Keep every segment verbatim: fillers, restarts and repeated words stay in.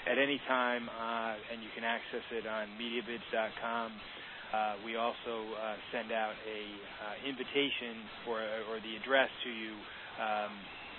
at any time, uh, and you can access it on MediaBids dot com. Uh, we also uh, send out a uh, invitation for or the address to you um,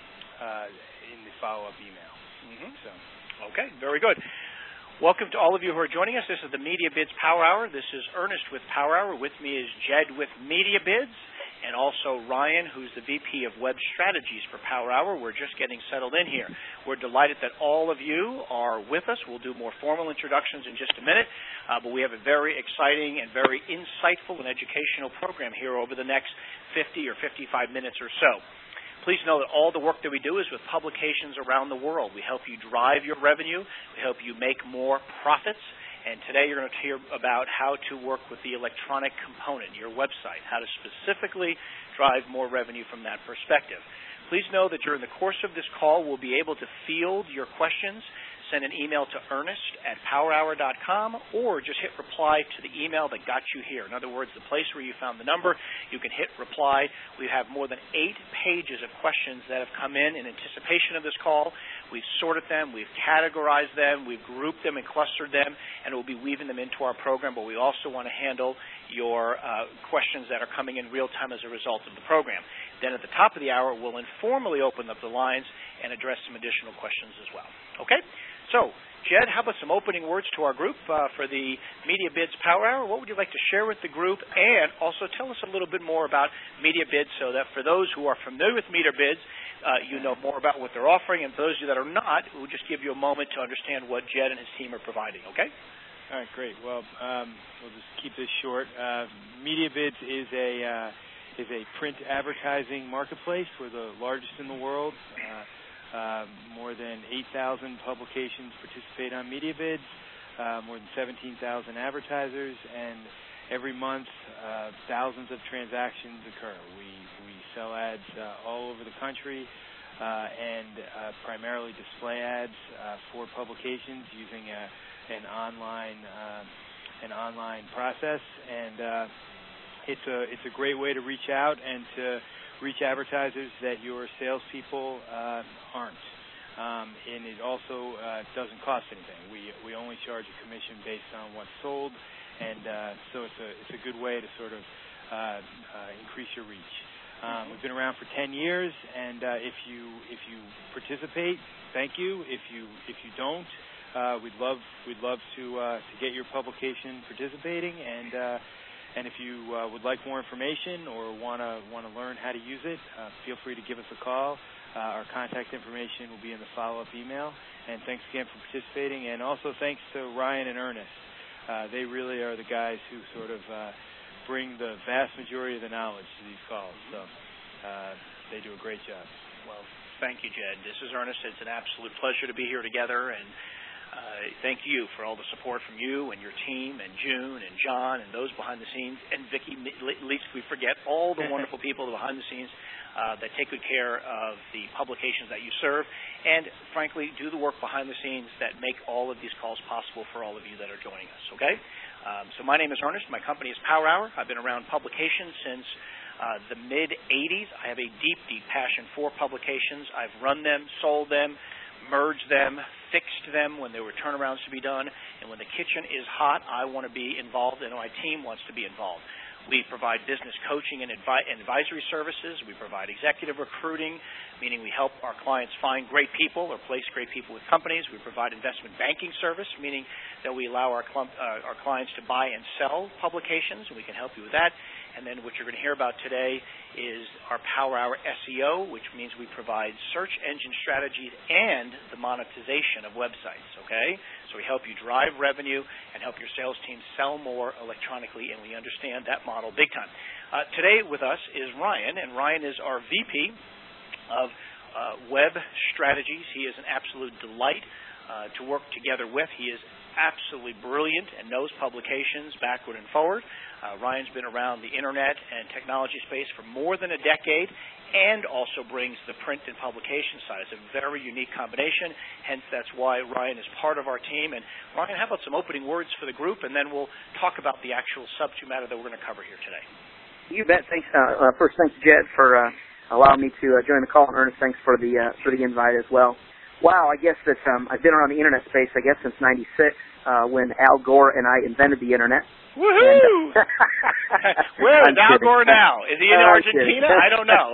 uh, in the follow-up email. Mm-hmm. So, okay, very good. Welcome to all of you who are joining us. This is the MediaBids Power Hour. This is Ernest with Power Hour. With me is Jed with MediaBids, and also Ryan, who's the V P of Web Strategies for Power Hour. We're just getting settled in here. We're delighted that all of you are with us. We'll do more formal introductions in just a minute, uh, but we have a very exciting and very insightful and educational program here over the next fifty or fifty-five minutes or so. Please know that all the work that we do is with publications around the world. We help you drive your revenue. We help you make more profits. And today you're going to hear about how to work with the electronic component, your website, how to specifically drive more revenue from that perspective. Please know that during the course of this call, we'll be able to field your questions. Send an email to Ernest at power hour dot com, or just hit reply to the email that got you here. In other words, the place where you found the number, you can hit reply. We have more than eight pages of questions that have come in in anticipation of this call. We've sorted them, we've categorized them, we've grouped them and clustered them, and we'll be weaving them into our program, but we also want to handle your uh, questions that are coming in real time as a result of the program. Then at the top of the hour, we'll informally open up the lines and address some additional questions as well. Okay? So, Jed, how about some opening words to our group uh, for the MediaBids Power Hour? What would you like to share with the group? And also tell us a little bit more about MediaBids so that for those who are familiar with MediaBids, uh, you know more about what they're offering. And for those of you that are not, we'll just give you a moment to understand what Jed and his team are providing, okay? All right, great. Well, um, we'll just keep this short. Uh, MediaBids is a, uh, is a print advertising marketplace. We're the largest in the world. Uh, Uh, more than eight thousand publications participate on MediaBids, uh, more than seventeen thousand advertisers, and every month uh, thousands of transactions occur. We, we sell ads uh, all over the country uh, and uh, primarily display ads uh, for publications using a, an online uh, an online process, and uh, it's a it's a great way to reach out and to reach advertisers that your salespeople uh, aren't. Um, and it also uh, doesn't cost anything. We we only charge a commission based on what's sold, and uh, so it's a it's a good way to sort of uh, uh, increase your reach. Um, we've been around for ten years, and uh, if you if you participate, thank you. If you if you don't, uh, we'd love we'd love to uh, to get your publication participating, and. Uh, And if you uh, would like more information or want to want to learn how to use it, uh, feel free to give us a call. Uh, our contact information will be in the follow-up email. And thanks again for participating. And also thanks to Ryan and Ernest. Uh, they really are the guys who sort of uh, bring the vast majority of the knowledge to these calls. So uh, they do a great job. Well, thank you, Jed. This is Ernest. It's an absolute pleasure to be here together. And Uh, thank you for all the support from you and your team and June and John and those behind the scenes, and Vicki, least we forget all the wonderful people behind the scenes uh, that take good care of the publications that you serve, and frankly do the work behind the scenes that make all of these calls possible for all of you that are joining us, okay? Um, so my name is Ernest. My company is Power Hour. I've been around publications since uh, the mid eighties. I have a deep, deep passion for publications. I've run them, sold them, merged them, fixed them when there were turnarounds to be done, and when the kitchen is hot, I want to be involved and my team wants to be involved. We provide business coaching and advi- advisory services. We provide executive recruiting, meaning we help our clients find great people or place great people with companies. We provide investment banking service, meaning that we allow our, clump, uh, our clients to buy and sell publications, and we can help you with that. And then what you're going to hear about today is our Power Hour S E O, which means we provide search engine strategies and the monetization of websites, okay? So we help you drive revenue and help your sales team sell more electronically, and we understand that model big time. Uh, today with us is Ryan, and Ryan is our V P of uh, Web Strategies. He is an absolute delight uh, to work together with. He is absolutely brilliant and knows publications backward and forward. Uh, Ryan's been around the internet and technology space for more than a decade and also brings the print and publication side. It's a very unique combination, hence that's why Ryan is part of our team. And Ryan, how about some opening words for the group, and then we'll talk about the actual subject matter that we're going to cover here today. You bet. Thanks. Uh, uh, first, thanks, Jed, for uh, allowing me to uh, join the call, and Ernest, thanks for the uh, for the invite as well. Wow, I guess that um, I've been around the internet space, I guess, since ninety-six, uh, when Al Gore and I invented the internet. Woohoo! And, Where is Al kidding. Gore now? Is he in uh, Argentina? I don't know.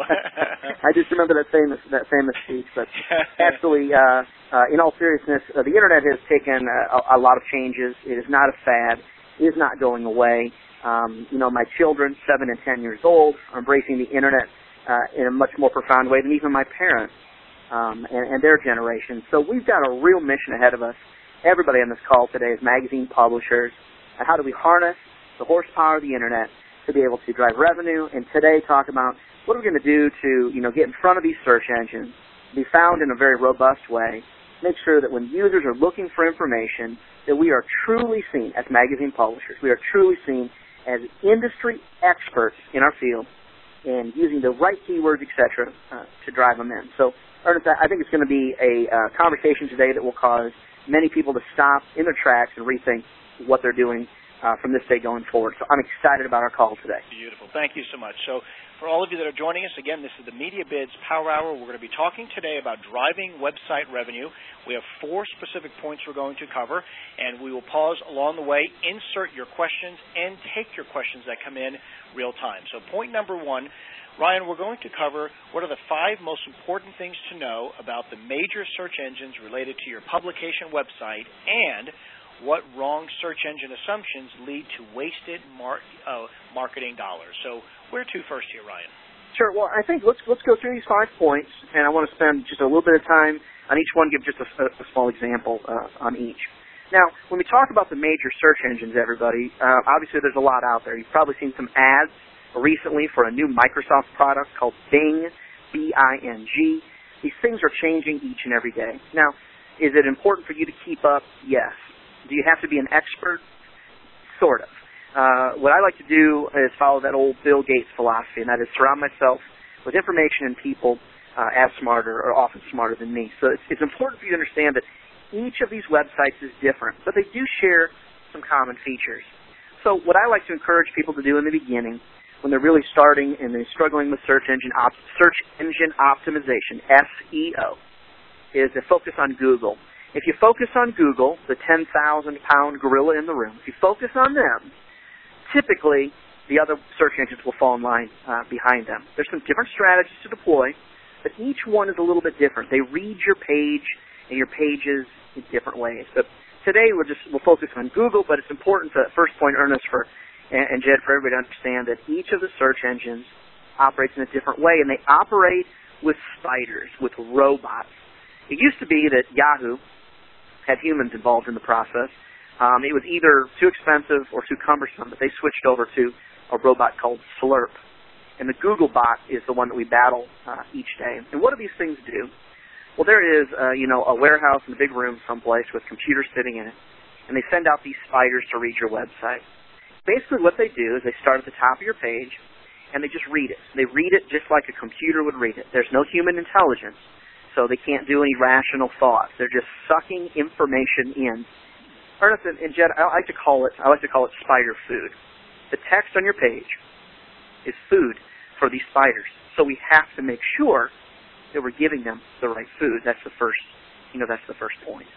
I just remember that famous that famous speech. But actually, uh, uh, in all seriousness, uh, the internet has taken uh, a, a lot of changes. It is not a fad. It is not going away. Um, you know, my children, seven and ten years old, are embracing the internet uh, in a much more profound way than even my parents um, and, and their generation. So we've got a real mission ahead of us. Everybody on this call today is magazine publishers. And how do we harness the horsepower of the internet to be able to drive revenue? And today, talk about what are we going to do to, you know, get in front of these search engines, be found in a very robust way, make sure that when users are looking for information, that we are truly seen as magazine publishers. We are truly seen as industry experts in our field and using the right keywords, et cetera, uh, to drive them in. So, Ernest, I think it's going to be a uh, conversation today that will cause many people to stop in their tracks and rethink what they're doing uh, from this day going forward. So I'm excited about our call today. Beautiful. Thank you so much. So for all of you that are joining us, again, this is the MediaBids Power Hour. We're going to be talking today about driving website revenue. We have four specific points we're going to cover, and we will pause along the way, insert your questions, and take your questions that come in real time. So point number one, Ryan, we're going to cover what are the five most important things to know about the major search engines related to your publication website, and what wrong search engine assumptions lead to wasted mar- uh, marketing dollars. So where to first here, Ryan? Sure. Well, I think let's let's go through these five points, and I want to spend just a little bit of time on each one, give just a, a small example uh, on each. Now, when we talk about the major search engines, everybody, uh, obviously there's a lot out there. You've probably seen some ads recently for a new Microsoft product called Bing, B I N G. These things are changing each and every day. Now, is it important for you to keep up? Yes. Do you have to be an expert? Sort of. Uh, what I like to do is follow that old Bill Gates philosophy, and that is surround myself with information and people uh, as smarter or often smarter than me. So it's, it's important for you to understand that each of these websites is different, but they do share some common features. So what I like to encourage people to do in the beginning, when they're really starting and they're struggling with search engine op- search engine optimization, S E O, is to focus on Google. If you focus on Google, the ten thousand pound gorilla in the room, if you focus on them, typically the other search engines will fall in line uh, behind them. There's some different strategies to deploy, but each one is a little bit different. They read your page and your pages in different ways. But today we'll just we'll focus on Google, but it's important to, first point, Ernest, for and, and Jed, for everybody to understand that each of the search engines operates in a different way, and they operate with spiders, with robots. It used to be that Yahoo had humans involved in the process. Um, it was either too expensive or too cumbersome, but they switched over to a robot called Slurp. And the Google bot is the one that we battle uh, each day. And what do these things do? Well, there is, uh, you know, a warehouse in a big room someplace with computers sitting in it, and they send out these spiders to read your website. Basically what they do is they start at the top of your page, and they just read it. They read it just like a computer would read it. There's no human intelligence. So they can't do any rational thoughts. They're just sucking information in. Ernest and Jed, I like to call it I like to call it spider food. The text on your page is food for these spiders. So we have to make sure that we're giving them the right food. That's the first, you know, that's the first point.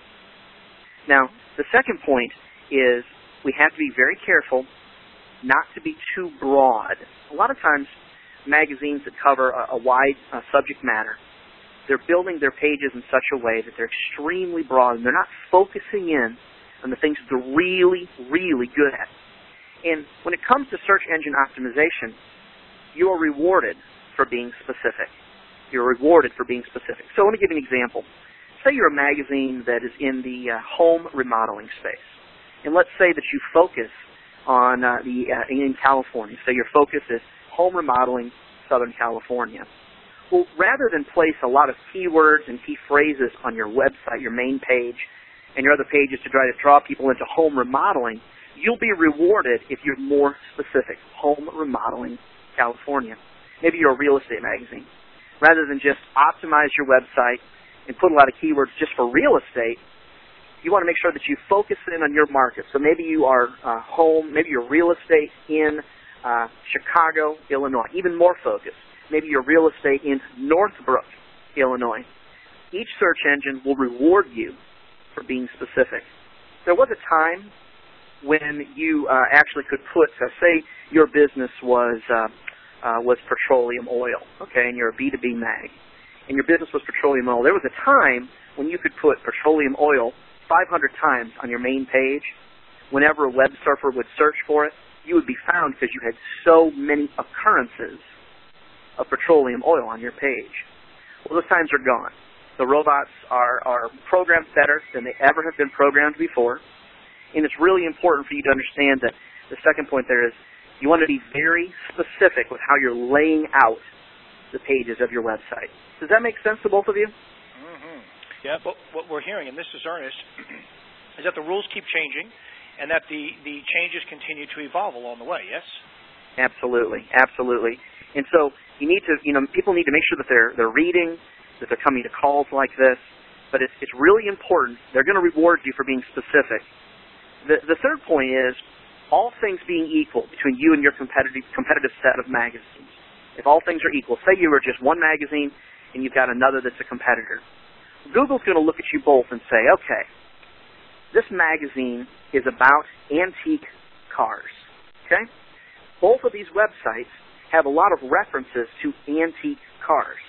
Now, the second point is we have to be very careful not to be too broad. A lot of times, magazines that cover a, a wide uh, subject matter, they're building their pages in such a way that they're extremely broad, and they're not focusing in on the things that they're really, really good at. And when it comes to search engine optimization, you are rewarded for being specific. You're rewarded for being specific. So let me give you an example. Say you're a magazine that is in the uh, home remodeling space. And let's say that you focus on uh, the uh, in California. So your focus is home remodeling, Southern California. Well, rather than place a lot of keywords and key phrases on your website, your main page, and your other pages to try to draw people into home remodeling, you'll be rewarded if you're more specific. Home remodeling, California. Maybe you're a real estate magazine. Rather than just optimize your website and put a lot of keywords just for real estate, you want to make sure that you focus in on your market. So maybe you are uh, home, maybe you're real estate in uh, Chicago, Illinois, even more focused. Maybe you're real estate in Northbrook, Illinois. each search engine will reward you for being specific. There was a time when you uh, actually could put, uh, say your business was uh, uh, was petroleum oil, okay, and you're a B two B mag, and your business was petroleum oil. There was a time when you could put petroleum oil five hundred times on your main page. Whenever a web surfer would search for it, you would be found because you had so many occurrences of petroleum oil on your page. Well, those times are gone. The robots are, are programmed better than they ever have been programmed before. And it's really important for you to understand that the second point there is you want to be very specific with how you're laying out the pages of your website. Does that make sense to both of you? Mm-hmm. Yeah, but what we're hearing, and this is Ernest, is that the rules keep changing and that the, the changes continue to evolve along the way, yes? Absolutely, absolutely. And so you need to, you know, people need to make sure that they're they're reading, that they're coming to calls like this. But it's it's really important. They're going to reward you for being specific. The the third point is all things being equal between you and your competitive competitive set of magazines. If all things are equal, say you were just one magazine and you've got another that's a competitor, Google's going to look at you both and say, okay, this magazine is about antique cars. Okay, both of these websites have a lot of references to antique cars.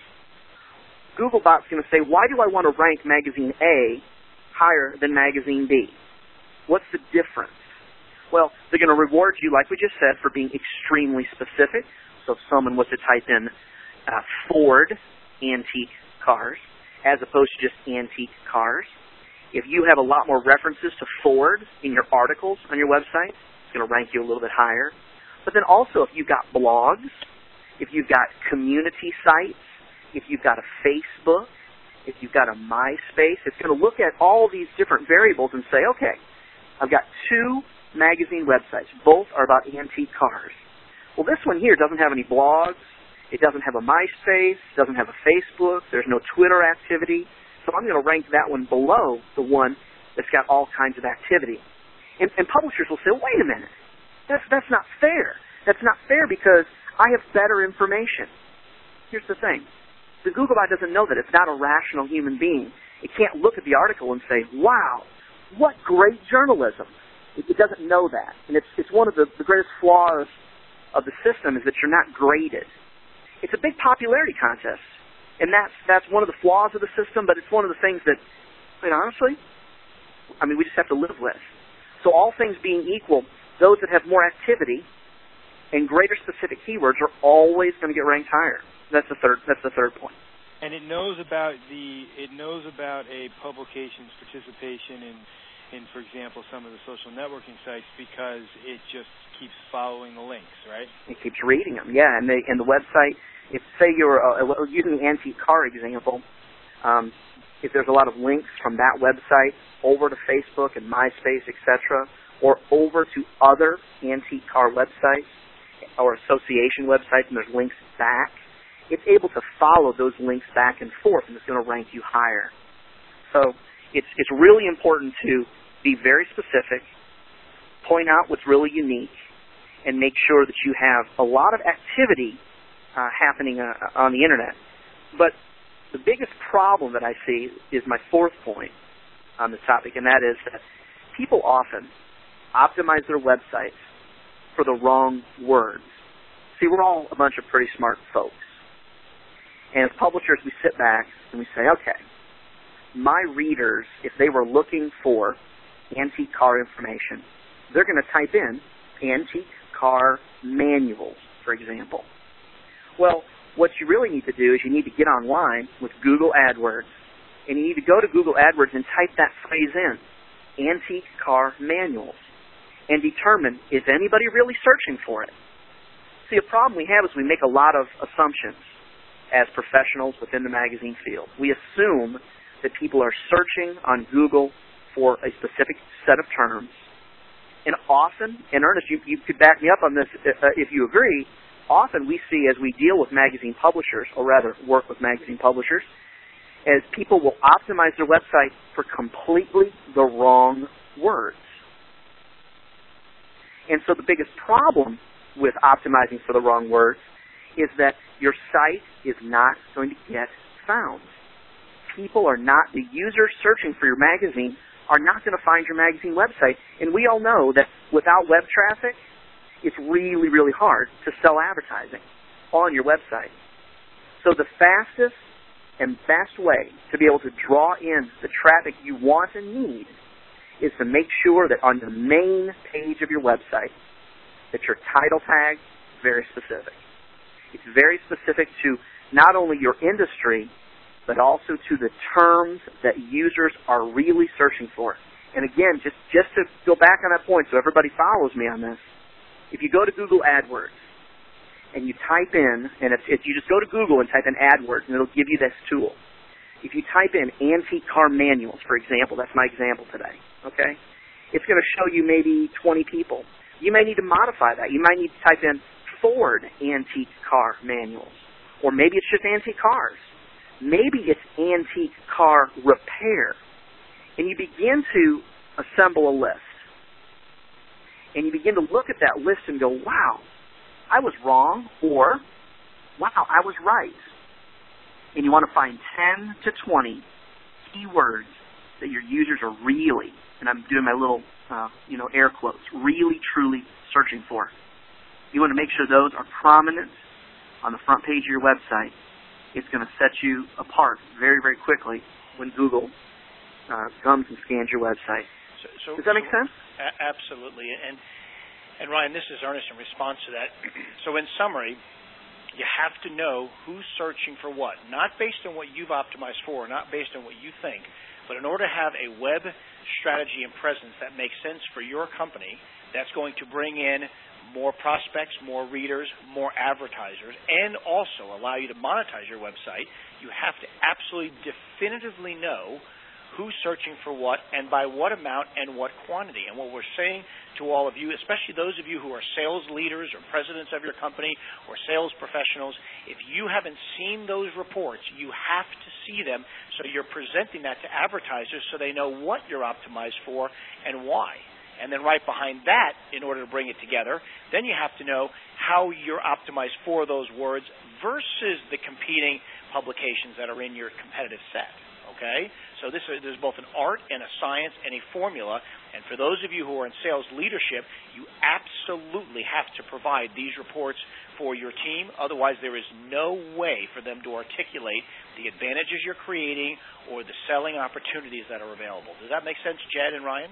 Googlebot's going to say, why do I want to rank magazine A higher than magazine B? What's the difference? Well, they're going to reward you, like we just said, for being extremely specific. So if someone was to type in uh, Ford antique cars as opposed to just antique cars, if you have a lot more references to Ford in your articles on your website, it's going to rank you a little bit higher. But then also if you've got blogs, if you've got community sites, if you've got a Facebook, if you've got a MySpace, it's going to look at all these different variables and say, okay, I've got two magazine websites. Both are about antique cars. Well, this one here doesn't have any blogs. It doesn't have a MySpace. It doesn't have a Facebook. There's no Twitter activity. So I'm going to rank that one below the one that's got all kinds of activity. And, and publishers will say, wait a minute. That's, that's not fair. That's not fair because I have better information. Here's the thing. The Googlebot doesn't know that. It's not a rational human being. It can't look at the article and say, wow, what great journalism. It, it doesn't know that. And it's, it's one of the, the greatest flaws of the system is that you're not graded. It's a big popularity contest. And that's, that's one of the flaws of the system, but it's one of the things that, I mean, honestly, I mean, we just have to live with. So all things being equal, those that have more activity and greater specific keywords are always going to get ranked higher. That's the third. That's the third point. And it knows about the. It knows about a publication's participation in, in, for example, some of the social networking sites because it just keeps following the links, right? It keeps reading them, yeah. And the and the website. If say you're uh, using the antique car example, um, if there's a lot of links from that website over to Facebook and MySpace, et cetera, or over to other antique car websites or association websites, and there's links back. It's able to follow those links back and forth, and it's going to rank you higher. So it's it's really important to be very specific, point out what's really unique, and make sure that you have a lot of activity uh, happening uh, on the Internet. But the biggest problem that I see is my fourth point on this topic, and that is that people often optimize their websites for the wrong words. See, we're all a bunch of pretty smart folks. And as publishers, we sit back and we say, okay, my readers, if they were looking for antique car information, they're going to type in antique car manuals, for example. Well, what you really need to do is you need to get online with Google AdWords, and you need to go to Google AdWords and type that phrase in, antique car manuals, and determine, is anybody really searching for it? See, a problem we have is we make a lot of assumptions as professionals within the magazine field. We assume that people are searching on Google for a specific set of terms. And often, and Ernest, you, you could back me up on this uh, if you agree, often we see as we deal with magazine publishers, or rather work with magazine publishers, as people will optimize their website for completely the wrong words. And so the biggest problem with optimizing for the wrong words is that your site is not going to get found. people are not, the users searching for your magazine are not going to find your magazine website. And we all know that without web traffic, it's really, really hard to sell advertising on your website. So the fastest and best way to be able to draw in the traffic you want and need is to make sure that on the main page of your website that your title tag is very specific. It's very specific to not only your industry, but also to the terms that users are really searching for. And again, just, just to go back on that point so everybody follows me on this, if you go to Google AdWords and you type in, and if, if you just go to Google and type in AdWords, and it'll give you this tool. If you type in antique car manuals, for example, that's my example today, okay? It's going to show you maybe twenty people. You may need to modify that. You might need to type in Ford antique car manuals. Or maybe it's just antique cars. Maybe it's antique car repair. And you begin to assemble a list. And you begin to look at that list and go, wow, I was wrong, or wow, I was right. And you want to find ten to twenty keywords that your users are really, and I'm doing my little, uh, you know, air quotes, really, truly searching for. You want to make sure those are prominent on the front page of your website. It's going to set you apart very, very quickly when Google uh, comes and scans your website. So, so, Does that make so, sense? A- absolutely. And, and Ryan, this is Ernest in response to that. So in summary, you have to know who's searching for what, not based on what you've optimized for, not based on what you think, but in order to have a web strategy and presence that makes sense for your company, that's going to bring in more prospects, more readers, more advertisers, and also allow you to monetize your website, you have to absolutely definitively know who's searching for what and by what amount and what quantity. And what we're saying to all of you, especially those of you who are sales leaders or presidents of your company or sales professionals, if you haven't seen those reports, you have to see them so you're presenting that to advertisers so they know what you're optimized for and why. And then right behind that, in order to bring it together, then you have to know how you're optimized for those words versus the competing publications that are in your competitive set. Okay? So this is, there's both an art and a science and a formula. And for those of you who are in sales leadership, you absolutely have to provide these reports for your team. Otherwise, there is no way for them to articulate the advantages you're creating or the selling opportunities that are available. Does that make sense, Jed and Ryan?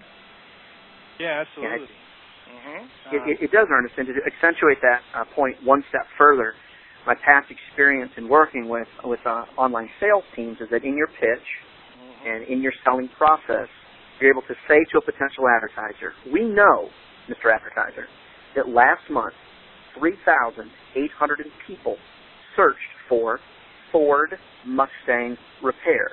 Yeah, absolutely. Yeah, mm-hmm. it, it, it does, Ernest. And to accentuate that uh, point one step further, my past experience in working with with uh, online sales teams is that in your pitch mm-hmm. and in your selling process, you're able to say to a potential advertiser, we know, Mister Advertiser, that last month three thousand eight hundred people searched for Ford Mustang repair.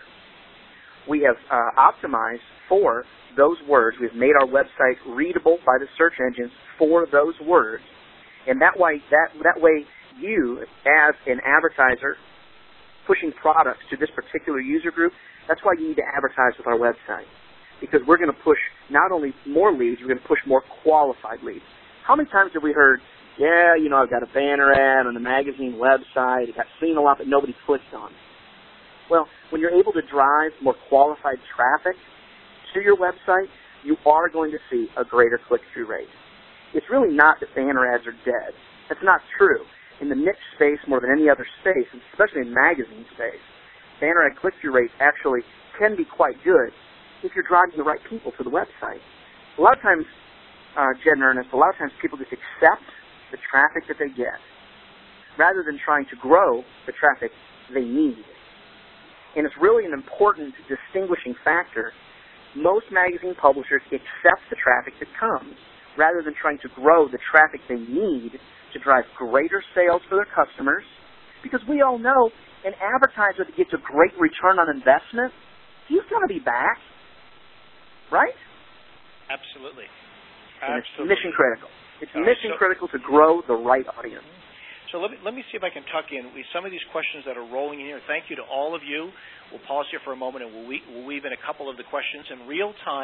We have uh, optimized for those words. We've made our website readable by the search engines for those words, and that way, that that way, you as an advertiser pushing products to this particular user group, that's why you need to advertise with our website, because we're going to push not only more leads, we're going to push more qualified leads. How many times have we heard, yeah, you know, I've got a banner ad on the magazine website, it got seen a lot, but nobody clicked on it. Well, when you're able to drive more qualified traffic to your website, you are going to see a greater click-through rate. It's really not that banner ads are dead. That's not true. In the niche space, more than any other space, and especially in magazine space, banner ad click-through rates actually can be quite good if you're driving the right people to the website. A lot of times, uh, Jed and Ernest, a lot of times people just accept the traffic that they get rather than trying to grow the traffic they need. And it's really an important distinguishing factor. Most magazine publishers accept the traffic that comes rather than trying to grow the traffic they need to drive greater sales for their customers, because we all know an advertiser that gets a great return on investment, he's going to be back, right? Absolutely. And Absolutely. it's mission critical. It's All mission right, so, critical to grow the right audience. So let me, let me see if I can tuck in some of these questions that are rolling in here. Thank you to all of you. We'll pause here for a moment and we'll weave, we'll weave in a couple of the questions in real time.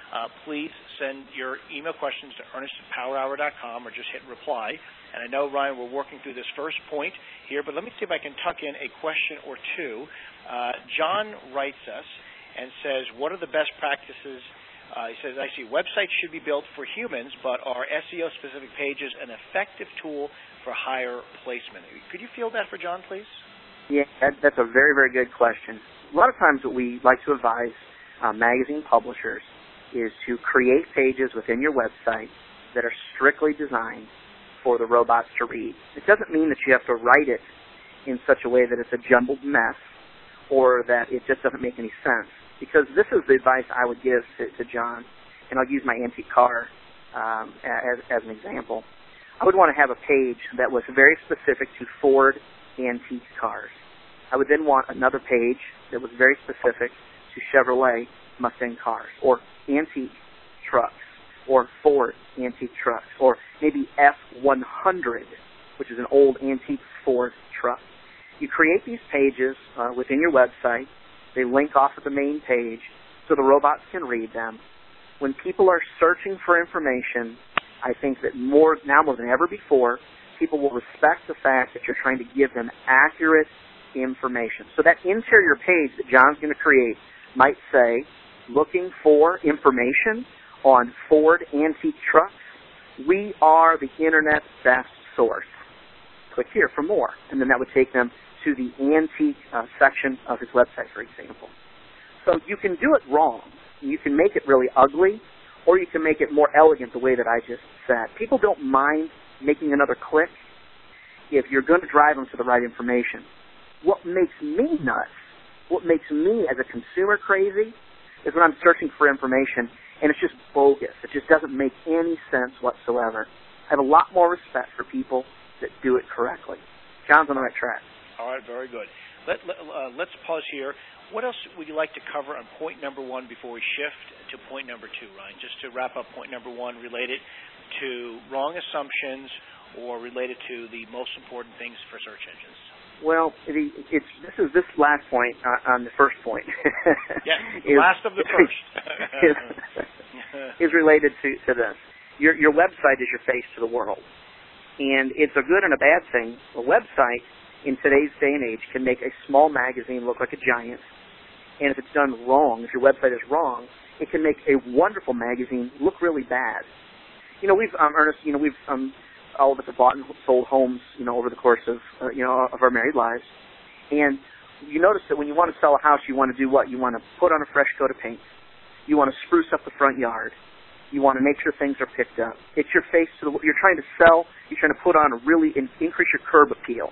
uh, please send your email questions to Ernest at power hour dot com or just hit reply. And I know, Ryan, we're working through this first point here, but let me see if I can tuck in a question or two. Uh, John writes us and says, what are the best practices? Uh, he says, I see websites should be built for humans, but are S E O-specific pages an effective tool for higher placement? Could you field that for John, please? Yeah, that, that's a very, very good question. A lot of times what we like to advise uh, magazine publishers is to create pages within your website that are strictly designed for the robots to read. It doesn't mean that you have to write it in such a way that it's a jumbled mess or that it just doesn't make any sense. Because this is the advice I would give to, to John, and I'll use my antique car um, as, as an example. I would want to have a page that was very specific to Ford antique cars. I would then want another page that was very specific to Chevrolet Mustang cars, or antique trucks, or Ford antique trucks, or maybe F one hundred, which is an old antique Ford truck. You create these pages uh, within your website. They link off of the main page so the robots can read them. When people are searching for information, I think that more now more than ever before, people will respect the fact that you're trying to give them accurate information. So that interior page that John's going to create might say, looking for information on Ford antique trucks, we are the Internet's best source. Click here for more. And then that would take them to the antique uh, section of his website, for example. So you can do it wrong. You can make it really ugly, or you can make it more elegant the way that I just said. People don't mind making another click if you're going to drive them to the right information. What makes me nuts, what makes me as a consumer crazy, is when I'm searching for information and it's just bogus. It just doesn't make any sense whatsoever. I have a lot more respect for people that do it correctly. John's on the right track. All right, very good. Let, let, uh, let's pause here. What else would you like to cover on point number one before we shift to point number two, Ryan? Just to wrap up point number one related to wrong assumptions or related to the most important things for search engines. Well, the, it's, this is this last point uh, on the first point. Yeah, is, last of the first. is, is related to, to this. Your, your website is your face to the world. And it's a good and a bad thing. A website in today's day and age can make a small magazine look like a giant. And if it's done wrong, if your website is wrong, it can make a wonderful magazine look really bad. You know, we've, um, Ernest, you know, we've, um, all of us have bought and sold homes, you know, over the course of, uh, you know, of our married lives. And you notice that when you want to sell a house, you want to do what? You want to put on a fresh coat of paint. You want to spruce up the front yard. You want to make sure things are picked up. It's your face to the, you're trying to sell, you're trying to put on a really, in, increase your curb appeal.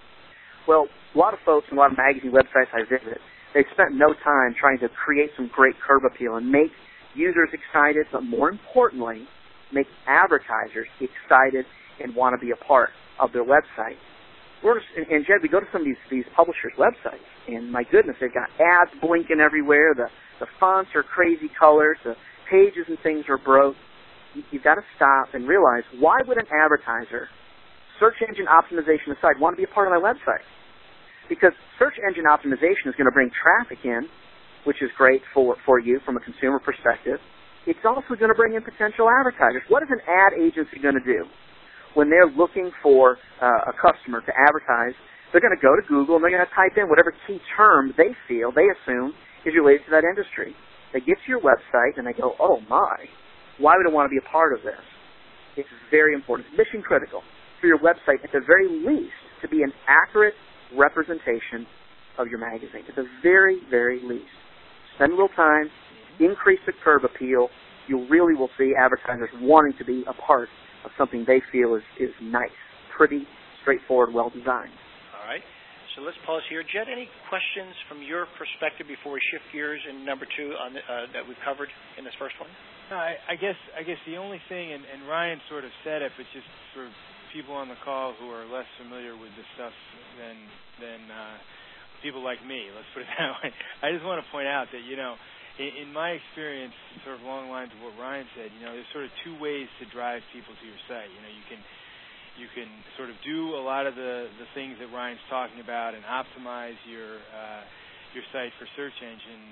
Well, a lot of folks and a lot of magazine websites I visit, they've spent no time trying to create some great curb appeal and make users excited, but more importantly, make advertisers excited and want to be a part of their website. We're just, and, and Jed, we go to some of these, these publishers' websites, and my goodness, they've got ads blinking everywhere. The, the fonts are crazy colors. The pages and things are broke. You, you've got to stop and realize, why would an advertiser, search engine optimization aside, want to be a part of my website? Because search engine optimization is going to bring traffic in, which is great for, for you from a consumer perspective. It's also going to bring in potential advertisers. What is an ad agency going to do? When they're looking for uh, a customer to advertise, they're going to go to Google and they're going to type in whatever key term they feel, they assume, is related to that industry. They get to your website and they go, oh my, why would I want to be a part of this? It's very important. It's mission critical for your website, at the very least, to be an accurate representation of your magazine. At the very, very least. Spend a little time, increase the curb appeal. You really will see advertisers wanting to be a part of something they feel is, is nice, pretty, straightforward, well-designed. All right. So let's pause here. Jed, any questions from your perspective before we shift gears in number two on the, uh, that we've covered in this first one? No, I, I guess I guess the only thing, and, and Ryan sort of said it, but just for people on the call who are less familiar with this stuff than than uh, people like me, let's put it that way. I just want to point out that, you know, in, in my experience, sort of along the lines of what Ryan said, you know, there's sort of two ways to drive people to your site. You know, you can you can sort of do a lot of the, the things that Ryan's talking about and optimize your uh, your site for search engines,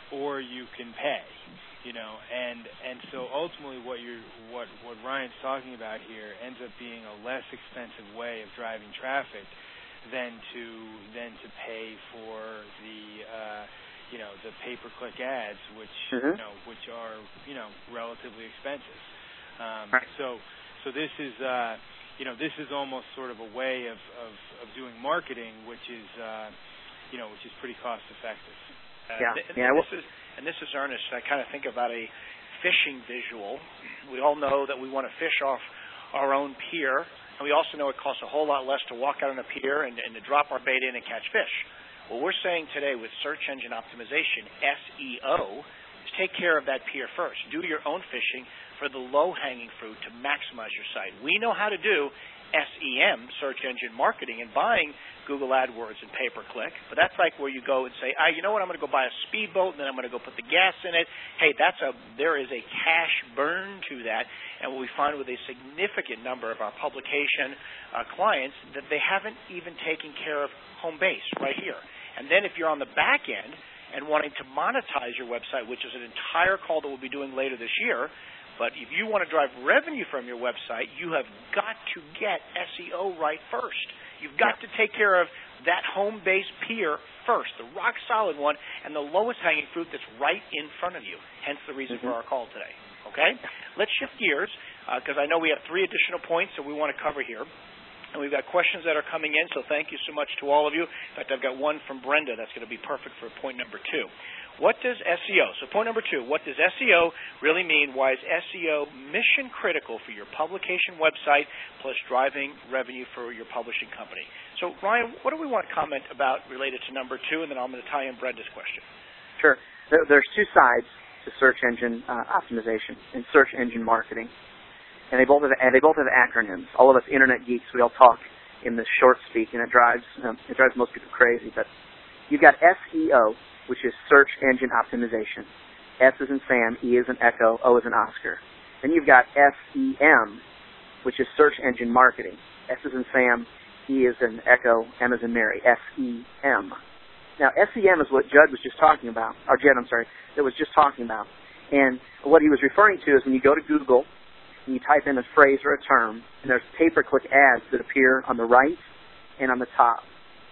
or you can pay. You know, and and so ultimately, what you're what what Ryan's talking about here ends up being a less expensive way of driving traffic than to than to pay for the uh, you know the pay-per-click ads, which mm-hmm. you know which are you know relatively expensive. Um, right. So so this is uh, you know this is almost sort of a way of, of, of doing marketing, which is uh, you know which is pretty cost effective. Uh, yeah. And, yeah. and, this is, and this is Ernest. I kind of think about a fishing visual. We all know that we want to fish off our own pier, and we also know it costs a whole lot less to walk out on a pier and, and to drop our bait in and catch fish. What we're saying today with search engine optimization, S E O, is take care of that pier first. Do your own fishing for the low-hanging fruit to maximize your site. We know how to do S E M, search engine marketing, and buying Google AdWords and pay-per-click, but that's like where you go and say, ah, you know what, I'm going to go buy a speedboat, and then I'm going to go put the gas in it. Hey, that's a there is a cash burn to that, and what we find with a significant number of our publication uh, clients that they haven't even taken care of home base right here. And then if you're on the back end and wanting to monetize your website, which is an entire call that we'll be doing later this year, but if you want to drive revenue from your website, you have got to get S E O right first. You've got to take care of that home-based pier first, the rock-solid one, and the lowest-hanging fruit that's right in front of you, hence the reason mm-hmm. for our call today. Okay? Let's shift gears, because uh, I know we have three additional points that we want to cover here. And we've got questions that are coming in, so thank you so much to all of you. In fact, I've got one from Brenda that's going to be perfect for point number two. What does S E O, so point number two, what does S E O really mean? Why is S E O mission critical for your publication website plus driving revenue for your publishing company? So, Ryan, what do we want to comment about related to number two, and then I'm going to tie in Brenda's question. Sure. There's two sides to search engine uh, optimization and search engine marketing, and they both have and they both have acronyms. All of us internet geeks, we all talk in this short speak, and it drives um, it drives most people crazy. But you've got S E O, which is search engine optimization. S is in Sam, E is in Echo, O is in Oscar. Then you've got S E M, which is search engine marketing. S is in Sam, E is in Echo, M is in Mary, S E M. Now, S E M is what Judd was just talking about, or Jed, I'm sorry, that was just talking about. And what he was referring to is when you go to Google and you type in a phrase or a term, and there's pay-per-click ads that appear on the right and on the top.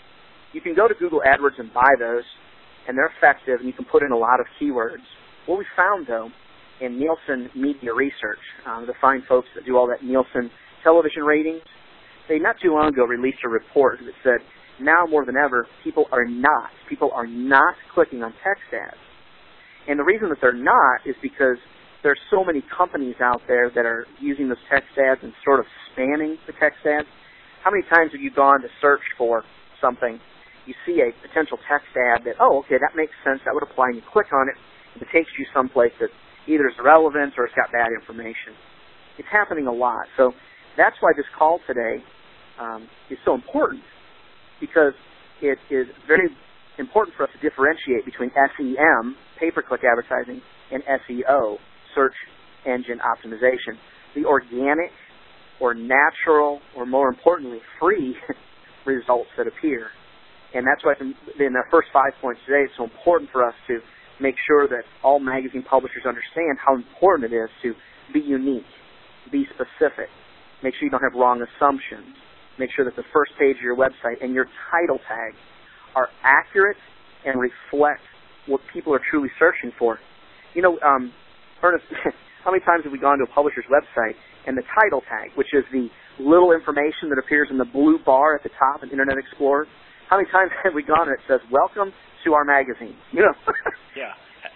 You can go to Google AdWords and buy those, and they're effective, and you can put in a lot of keywords. What we found, though, in Nielsen Media Research, um, the fine folks that do all that Nielsen television ratings, they not too long ago released a report that said, now more than ever, people are not, people are not clicking on text ads. And the reason that they're not is because there's so many companies out there that are using those text ads and sort of spanning the text ads. How many times have you gone to search for something? You see a potential text ad that, oh, okay, that makes sense, that would apply, and you click on it, and it takes you someplace that either is irrelevant or it's got bad information. It's happening a lot. So that's why this call today um, is so important, because it is very important for us to differentiate between S E M, pay-per-click advertising, and S E O, search engine optimization. The organic or natural, or more importantly, free results that appear. And that's why in the first five points today, it's so important for us to make sure that all magazine publishers understand how important it is to be unique, be specific, make sure you don't have wrong assumptions, make sure that the first page of your website and your title tag are accurate and reflect what people are truly searching for. You know, um, Ernest, how many times have we gone to a publisher's website and the title tag, which is the little information that appears in the blue bar at the top in Internet Explorer, how many times have we gone and it says, welcome to our magazine? You know? Yeah,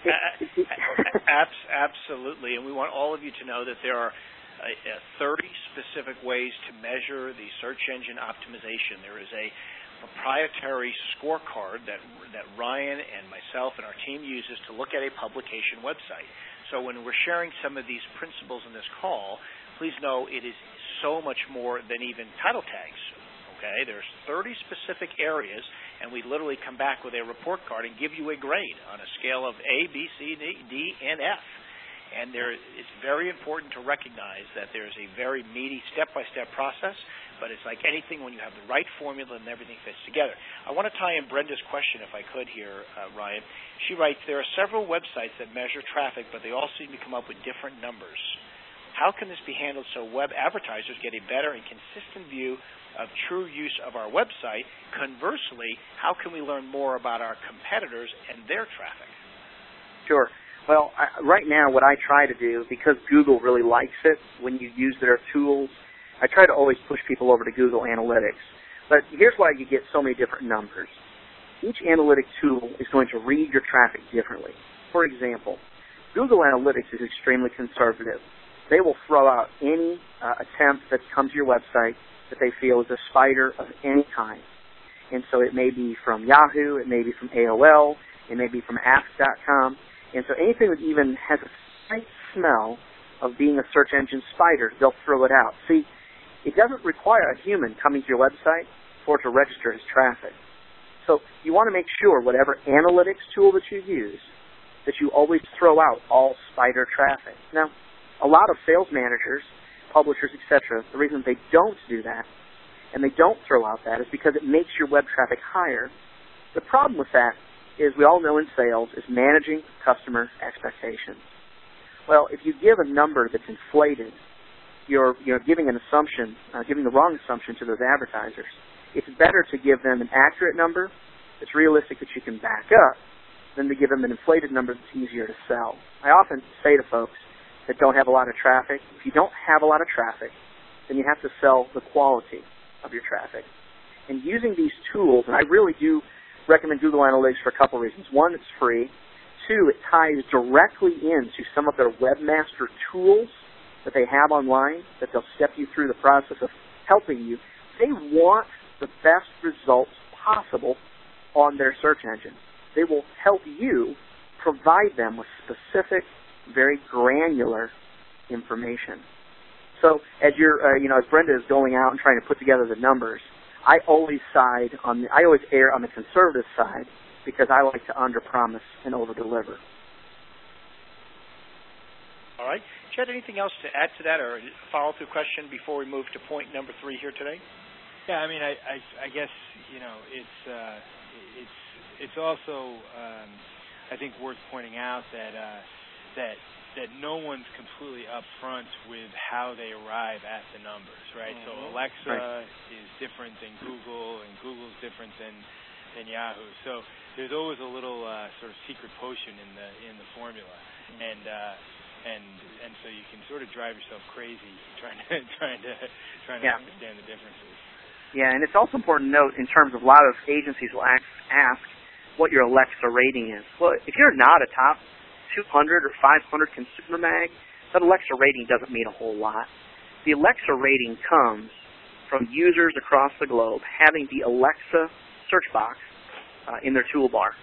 absolutely. And we want all of you to know that there are uh, thirty specific ways to measure the search engine optimization. There is a proprietary scorecard that that Ryan and myself and our team uses to look at a publication website. So when we're sharing some of these principles in this call, please know it is so much more than even title tags. Okay, there's thirty specific areas, and we literally come back with a report card and give you a grade on a scale of A, B, C, D, D, and F. And there, it's very important to recognize that there's a very meaty step-by-step process, but it's like anything when you have the right formula and everything fits together. I want to tie in Brenda's question, if I could here, uh, Ryan. She writes, there are several websites that measure traffic, but they all seem to come up with different numbers. How can this be handled so web advertisers get a better and consistent view of true use of our website? Conversely, how can we learn more about our competitors and their traffic? Sure. Well, I, right now what I try to do, because Google really likes it when you use their tools, I try to always push people over to Google Analytics. But here's why you get so many different numbers. Each analytic tool is going to read your traffic differently. For example, Google Analytics is extremely conservative. They will throw out any uh, attempt that comes to your website that they feel is a spider of any kind. And so it may be from Yahoo, it may be from A O L, it may be from ask dot com. And so anything that even has a slight smell of being a search engine spider, they'll throw it out. See, it doesn't require a human coming to your website for it to register as traffic. So you want to make sure whatever analytics tool that you use, that you always throw out all spider traffic. Now, a lot of sales managers, publishers, et cetera, the reason they don't do that and they don't throw out that is because it makes your web traffic higher. The problem with that is, we all know in sales, is managing customer expectations. Well, if you give a number that's inflated, you're, you're giving an assumption, uh, giving the wrong assumption to those advertisers. It's better to give them an accurate number that's realistic that you can back up than to give them an inflated number that's easier to sell. I often say to folks that don't have a lot of traffic, if you don't have a lot of traffic, then you have to sell the quality of your traffic. And using these tools, and I really do recommend Google Analytics for a couple of reasons. One, it's free. Two, it ties directly into some of their webmaster tools that they have online that they'll step you through the process of helping you. They want the best results possible on their search engine. They will help you provide them with specific, very granular information. So as you're, uh, you know, as Brenda is going out and trying to put together the numbers, I always side on the, I always err on the conservative side because I like to underpromise and overdeliver. All right. Jed, anything else to add to that or a follow-through question before we move to point number three here today? Yeah, I mean, I, I, I guess, you know, it's uh, it's it's also um, I think worth pointing out that uh, that that no one's completely upfront with how they arrive at the numbers, right? Mm-hmm. So Alexa right. is different than Google, and Google's different than than Yahoo. So there's always a little uh, sort of secret potion in the in the formula, mm-hmm. and uh, and and so you can sort of drive yourself crazy trying to trying to trying to yeah. understand the differences. Yeah, and it's also important to note in terms of a lot of agencies will ask, ask what your Alexa rating is. Well, if you're not a top two hundred or five hundred consumer mag, that Alexa rating doesn't mean a whole lot. The Alexa rating comes from users across the globe having the Alexa search box uh, in their toolbar.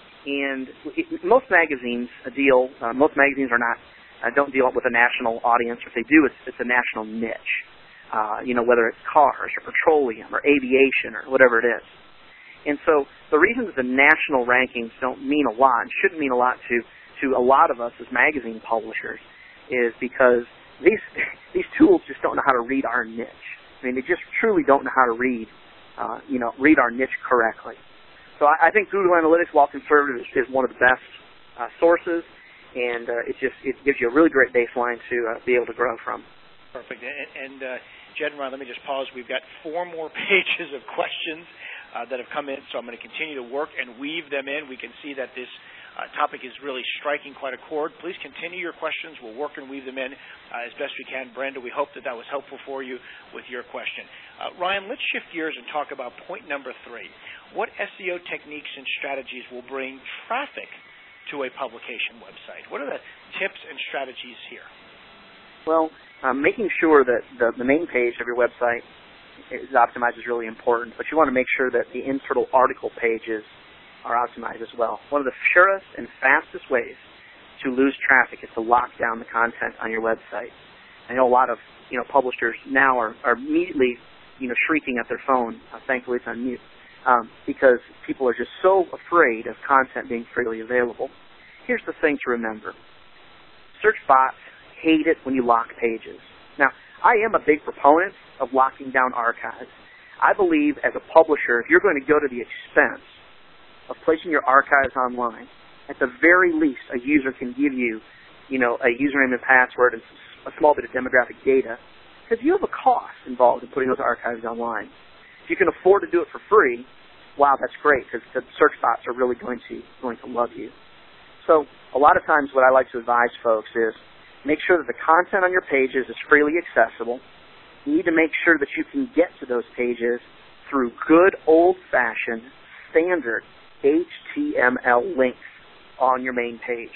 And it, most magazines deal, uh, most magazines are not, uh, don't deal with a national audience. If they do, it's, it's a national niche. Uh, you know, whether it's cars or petroleum or aviation or whatever it is. And so the reason that the national rankings don't mean a lot, and shouldn't mean a lot to, to a lot of us as magazine publishers, is because these these tools just don't know how to read our niche. I mean, they just truly don't know how to read, uh, you know, read our niche correctly. So I, I think Google Analytics, while conservative, is, is one of the best uh, sources, and uh, it just it gives you a really great baseline to uh, be able to grow from. Perfect. And, and uh, Jed and Ron, let me just pause. We've got four more pages of questions uh, that have come in, so I'm going to continue to work and weave them in. We can see that this uh, topic is really striking quite a chord. Please continue your questions. We'll work and weave them in uh, as best we can. Brenda, we hope that that was helpful for you with your question. Uh, Ryan, let's shift gears and talk about point number three. What S E O techniques and strategies will bring traffic to a publication website? What are the tips and strategies here? Well, um, making sure that the, the main page of your website is optimized is really important, but you want to make sure that the internal article pages are optimized as well. One of the surest and fastest ways to lose traffic is to lock down the content on your website. I know a lot of you know publishers now are, are immediately you know shrieking at their phone. Uh, thankfully, it's on mute um, because people are just so afraid of content being freely available. Here's the thing to remember: search bots hate it when you lock pages. Now, I am a big proponent of locking down archives. I believe as a publisher, if you're going to go to the expense of placing your archives online, at the very least, a user can give you, you know, a username and password and a small bit of demographic data, because you have a cost involved in putting those archives online. If you can afford to do it for free, wow, that's great, because the search bots are really going to going to love you. So a lot of times what I like to advise folks is make sure that the content on your pages is freely accessible. You need to make sure that you can get to those pages through good old-fashioned standard H T M L links on your main page.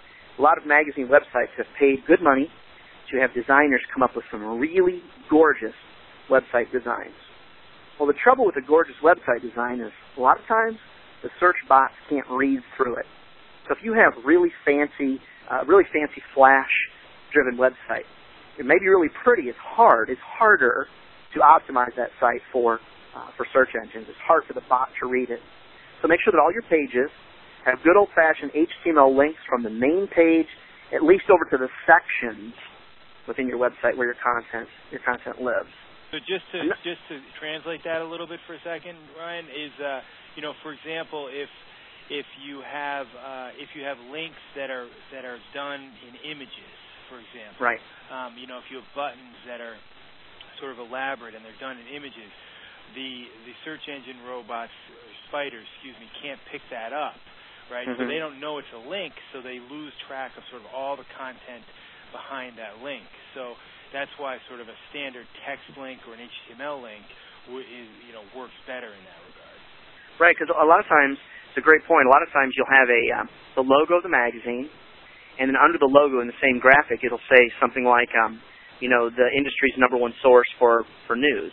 A lot of magazine websites have paid good money to have designers come up with some really gorgeous website designs. Well, the trouble with a gorgeous website design is a lot of times the search bots can't read through it. So if you have really fancy, uh, really fancy Flash-driven website, it may be really pretty. It's hard. It's harder to optimize that site for uh, for search engines. It's hard for the bot to read it. So make sure that all your pages have good old-fashioned H T M L links from the main page, at least over to the sections within your website where your content your content lives. So just to just to translate that a little bit for a second, Ryan, is uh, you know, for example, if if you have uh, if you have links that are that are done in images, for example, right? Um, you know, if you have buttons that are sort of elaborate and they're done in images, the the search engine robots, or spiders, excuse me, can't pick that up, right? Mm-hmm. So they don't know it's a link, so they lose track of sort of all the content behind that link. So that's why sort of a standard text link or an H T M L link w- is, you know, works better in that regard. Right, because a lot of times, it's a great point, a lot of times you'll have a um, the logo of the magazine, and then under the logo in the same graphic, it'll say something like, um, you know, the industry's number one source for, for news.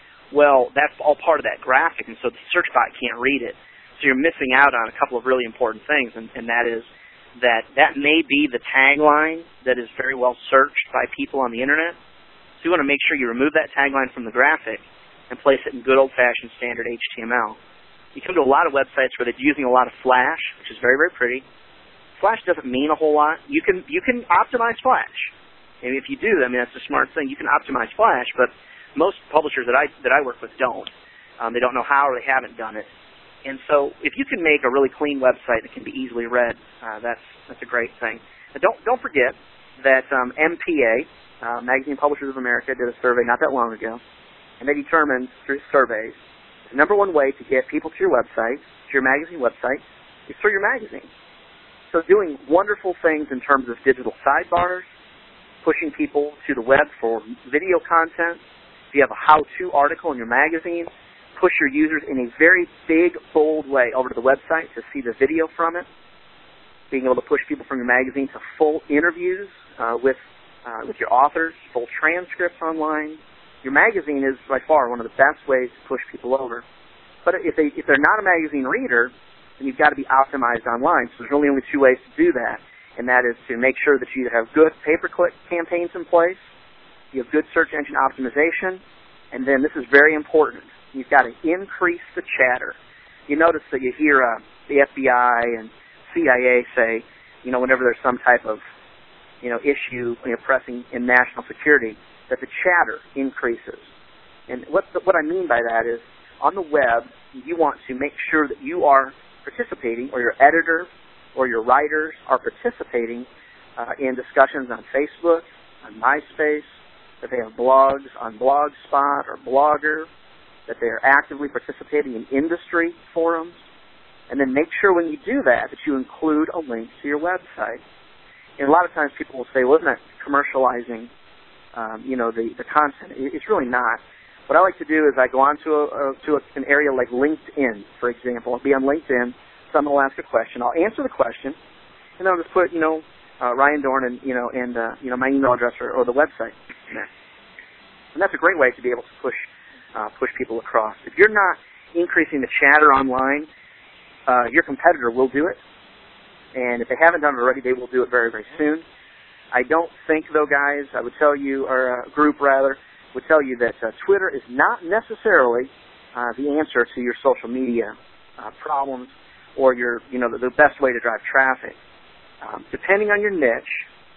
Well, that's all part of that graphic, and so the search bot can't read it. So you're missing out on a couple of really important things, and, and that is that that may be the tagline that is very well searched by people on the Internet. So you want to make sure you remove that tagline from the graphic and place it in good old-fashioned standard H T M L. You come to a lot of websites where they're using a lot of Flash, which is very, very pretty. Flash doesn't mean a whole lot. You can you can optimize Flash. And if you do, I mean, that's a smart thing. You can optimize Flash, but most publishers that I that I work with don't. Um, they don't know how, or they haven't done it. And so, if you can make a really clean website that can be easily read, uh, that's that's a great thing. But don't don't forget that um, M P A, uh, Magazine Publishers of America, did a survey not that long ago, and they determined through surveys the number one way to get people to your website, to your magazine website, is through your magazine. So, doing wonderful things in terms of digital sidebars, pushing people to the web for video content. If you have a how-to article in your magazine, push your users in a very big, bold way over to the website to see the video from it. Being able to push people from your magazine to full interviews uh, with uh, with your authors, full transcripts online. Your magazine is by far one of the best ways to push people over. But if they if they're not a magazine reader, then you've got to be optimized online. So there's really only two ways to do that, and that is to make sure that you have good pay-per-click campaigns in place, you have good search engine optimization, and then this is very important. You've got to increase the chatter. You notice that you hear uh, the F B I and C I A say, you know, whenever there's some type of, you know, issue, you know, pressing in national security, that the chatter increases. And what the, what I mean by that is, on the web, you want to make sure that you are participating, or your editor or your writers are participating uh, in discussions on Facebook, on MySpace, that they have blogs on Blogspot or Blogger, that they are actively participating in industry forums, and then make sure when you do that that you include a link to your website. And a lot of times people will say, well, isn't that commercializing, um, you know, the, the content? It's really not. What I like to do is I go on to, a, a, to a, an area like LinkedIn, for example. I'll be on LinkedIn, someone will ask a question. I'll answer the question, and then I'll just put, you know, uh, Ryan Dorn and, you know, and, uh, you know, my email address or, or the website. And that's a great way to be able to push uh, push people across. If you're not increasing the chatter online, uh, your competitor will do it. And if they haven't done it already, they will do it very, very soon. I don't think, though, guys, I would tell you, or a group rather, would tell you that uh, Twitter is not necessarily uh, the answer to your social media uh, problems or your, you know, the, the best way to drive traffic. Um, depending on your niche,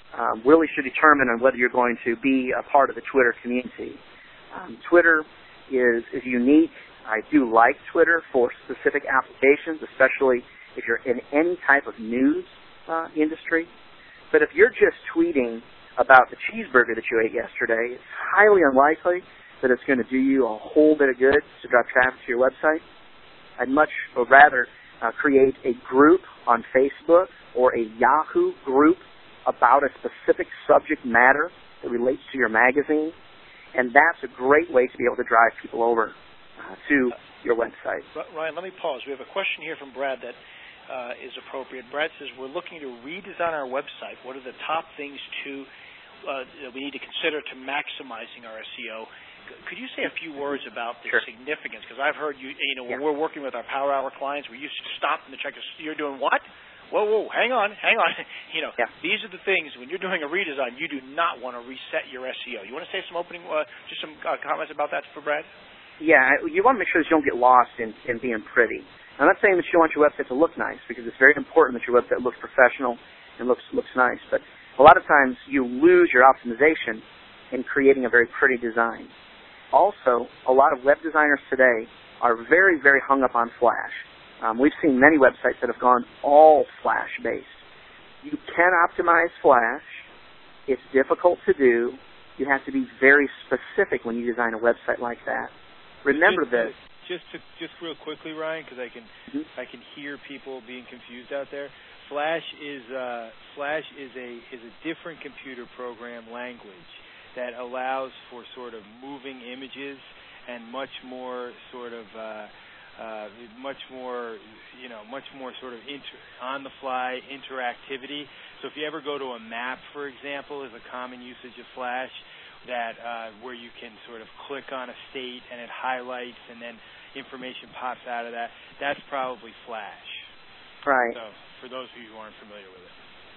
um, really should determine on whether you're going to be a part of the Twitter community. Um, Twitter is, is unique. I do like Twitter for specific applications, especially if you're in any type of news uh, industry. But if you're just tweeting about the cheeseburger that you ate yesterday, it's highly unlikely that it's going to do you a whole bit of good to drive traffic to your website. I'd much rather uh, create a group on Facebook or a Yahoo group about a specific subject matter that relates to your magazine, and that's a great way to be able to drive people over uh, to your website. Ryan, let me pause. We have a question here from Brad that uh, is appropriate. Brad says, we're looking to redesign our website. What are the top things to uh, that we need to consider to maximizing our S E O? Could you say a few words about the sure. significance? Because I've heard you, you know, when yeah. we're working with our Power Hour clients, we used to stop them to check us. You're doing what? Whoa, whoa, hang on, hang on. You know, yeah. these are the things, when you're doing a redesign, you do not want to reset your S E O. You want to say some opening, uh, just some uh, comments about that for Brad? Yeah, you want to make sure that you don't get lost in, in being pretty. I'm not saying that you want your website to look nice, because it's very important that your website looks professional and looks looks nice. But a lot of times you lose your optimization in creating a very pretty design. Also, a lot of web designers today are very, very hung up on Flash. Um, we've seen many websites that have gone all Flash-based. You can optimize Flash. It's difficult to do. You have to be very specific when you design a website like that. Remember just, this. Just to, just real quickly, Ryan, because I can mm-hmm. I can hear people being confused out there. Flash is uh, Flash is a is a different computer program language that allows for sort of moving images and much more sort of uh, uh, much more you know much more sort of inter- on the fly interactivity. So if you ever go to a map, for example, is a common usage of Flash. That uh, where you can sort of click on a state and it highlights and then information pops out of that. That's probably Flash. Right. So for those of you who aren't familiar with it.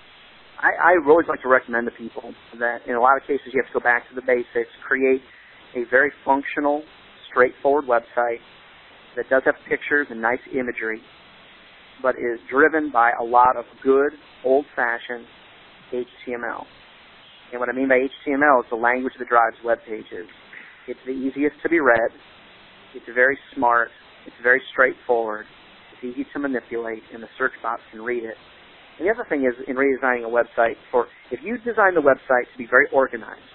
I, I always like to recommend to people that in a lot of cases you have to go back to the basics, create a very functional, straightforward website that does have pictures and nice imagery, but is driven by a lot of good, old-fashioned H T M L. And what I mean by H T M L is the language that drives web pages. It's the easiest to be read. It's very smart. It's very straightforward. It's easy to manipulate, and the search box can read it. And the other thing is, in redesigning a website, for if you design the website to be very organized,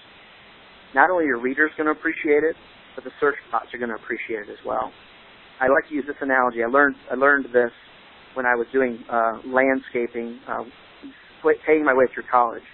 not only are your readers going to appreciate it, but the search bots are going to appreciate it as well. I like to use this analogy. I learned I learned this when I was doing uh, landscaping, uh, paying my way through college.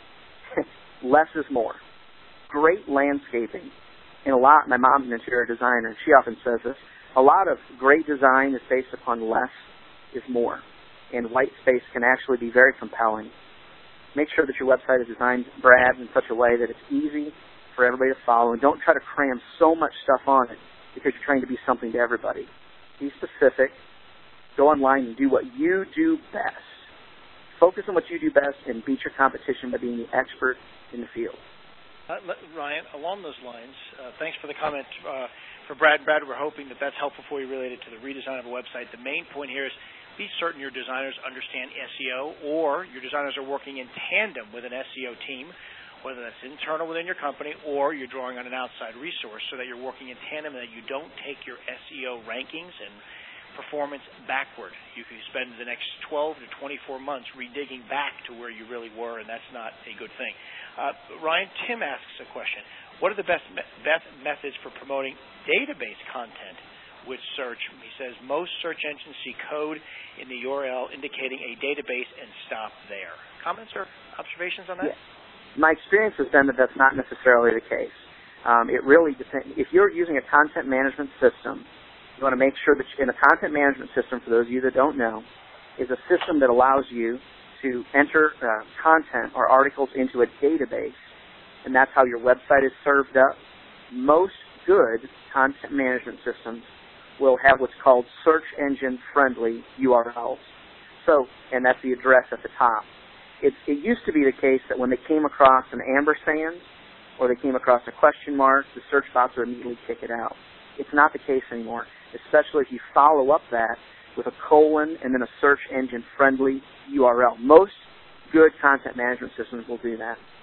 Less is more. Great landscaping. And a lot, my mom's an interior designer, and she often says this, a lot of great design is based upon less is more. And white space can actually be very compelling. Make sure that your website is designed, Brad, in such a way that it's easy for everybody to follow. And don't try to cram so much stuff on it because you're trying to be something to everybody. Be specific. Go online and do what you do best. Focus on what you do best and beat your competition by being the expert in the field. Uh, Ryan, along those lines, uh, thanks for the comment uh, for Brad. Brad, we're hoping that that's helpful for you related to the redesign of a website. The main point here is be certain your designers understand S E O, or your designers are working in tandem with an S E O team, whether that's internal within your company or you're drawing on an outside resource, so that you're working in tandem and that you don't take your S E O rankings and performance backward. You can spend the next twelve to twenty-four months redigging back to where you really were, and that's not a good thing. Uh, Ryan, Tim asks a question. What are the best, me- best methods for promoting database content with search? He says most search engines see code in the U R L indicating a database and stop there. Comments or observations on that? Yeah. My experience has been that that's not necessarily the case. Um, it really depends. If you're using a content management system, you want to make sure that you, in a content management system, for those of you that don't know, is a system that allows you to enter uh, content or articles into a database, and that's how your website is served up. Most good content management systems will have what's called search engine friendly U R Ls. So, and that's the address at the top. It, it used to be the case that when they came across an ampersand or they came across a question mark, the search bots would immediately kick it out. It's not the case anymore, especially if you follow up that with a colon and then a search engine friendly U R L. Most good content management systems will do that.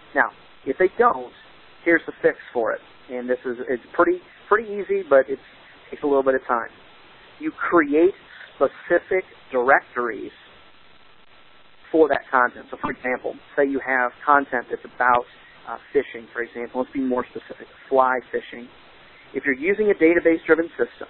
Now, if they don't, here's the fix for it. And this is it's pretty pretty easy, but it takes a little bit of time. You create specific directories for that content. So, for example, say you have content that's about uh, fishing, for example. Let's be more specific, fly fishing. If you're using a database-driven system